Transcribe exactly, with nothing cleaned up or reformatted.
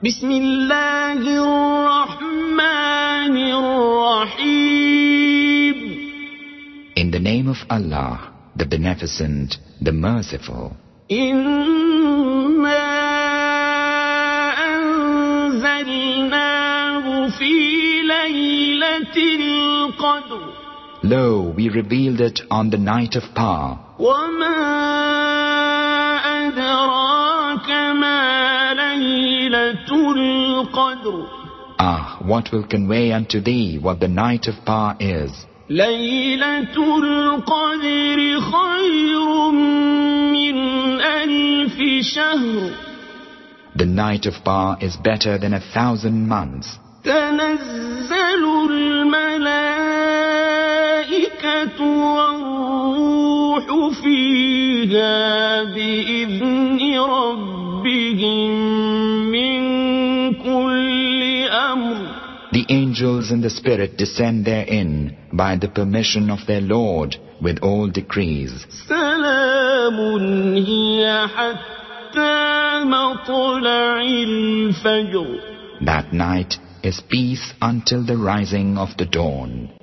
بسم الله الرحمن الرحيم. In the name of Allah, the Beneficent, the Merciful. إنا أنزلناه في ليلة القدر. Lo, we revealed it on the night of power. وما أدراك ما ليلة القدر. Ah, what will convey unto thee what the night of power is? ليلة القدر خير من ألف شهر. The night of power is better than a thousand months. تنزل الملائكة والروح فيها بإذن ربهم من كل أمر. The angels and the Spirit descend therein by the permission of their Lord with all decrees. سلام هي حتى مطلع الفجر. That night is peace until the rising of the dawn.